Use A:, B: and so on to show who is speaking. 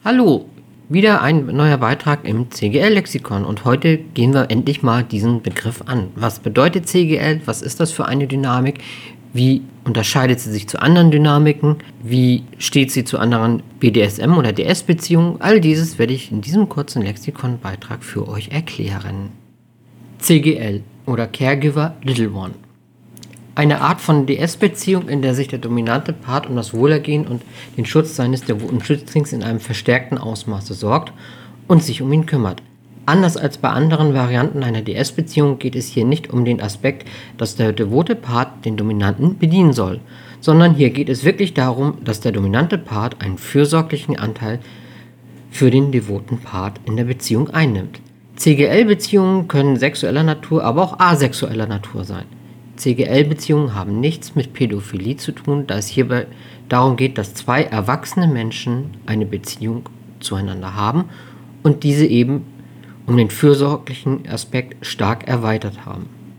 A: Hallo, wieder ein neuer Beitrag im CGL-Lexikon und heute gehen wir endlich mal diesen Begriff an. Was bedeutet CGL? Was ist das für eine Dynamik? Wie unterscheidet sie sich zu anderen Dynamiken? Wie steht sie zu anderen BDSM- oder DS-Beziehungen? All dieses werde ich in diesem kurzen Lexikon-Beitrag für euch erklären. CGL oder Caregiver Little One. Eine Art von DS-Beziehung, in der sich der dominante Part um das Wohlergehen und den Schutz seines devoten Schützlings in einem verstärkten Ausmaße sorgt und sich um ihn kümmert. Anders als bei anderen Varianten einer DS-Beziehung geht es hier nicht um den Aspekt, dass der devote Part den Dominanten bedienen soll, sondern hier geht es wirklich darum, dass der dominante Part einen fürsorglichen Anteil für den devoten Part in der Beziehung einnimmt. CGL-Beziehungen können sexueller Natur, aber auch asexueller Natur sein. CGL-Beziehungen haben nichts mit Pädophilie zu tun, da es hierbei darum geht, dass zwei erwachsene Menschen eine Beziehung zueinander haben und diese eben um den fürsorglichen Aspekt stark erweitert haben.